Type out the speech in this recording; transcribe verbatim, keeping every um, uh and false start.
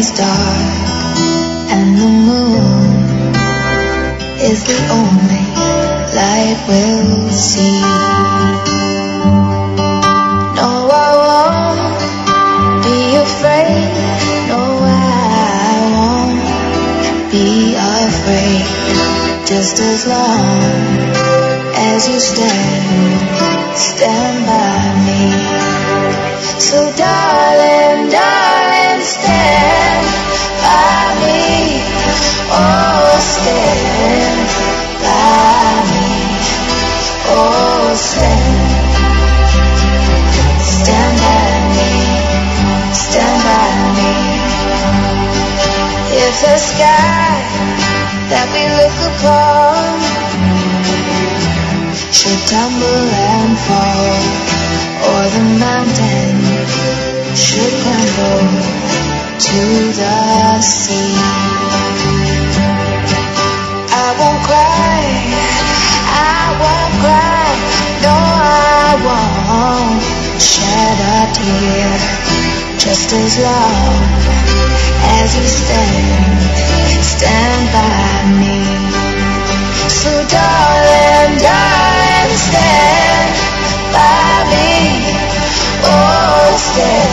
is dark and the moon is the only light we'll see. No, I won't be afraid. No, I won't be afraid. Just as long as you stand, stand by me. So darling, darling, stand by me. Oh, stand by me. Oh, stand, stand by me, stand by me. If the sky that we look upon should tumble and fall, or the mountain should crumble to the sea, I won't cry, I won't cry, no, I won't shed a tear. Just as long as you stand, stand by me. So darling, darling, stand by me. Oh, stand